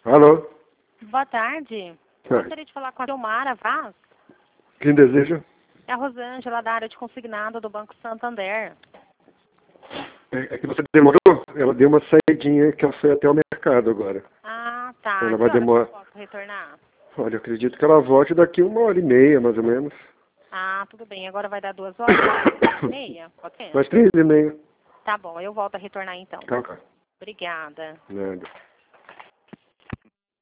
Alô? Boa tarde. Gostaria de falar com a Dilmara Vaz. Quem deseja? É a Rosângela, da área de consignado do Banco Santander. É que você demorou? Ela deu uma saidinha que ela foi até o mercado agora. Ah, tá. Ela Que vai horas demorar. eu posso retornar? Olha, eu acredito que ela volte daqui 1h30, mais ou menos. Ah, tudo bem. Agora vai dar 2 horas? 3h30? Pode ser? Mais 3h30. Tá bom, eu volto a retornar então. Tá, tá. Obrigada. Nada.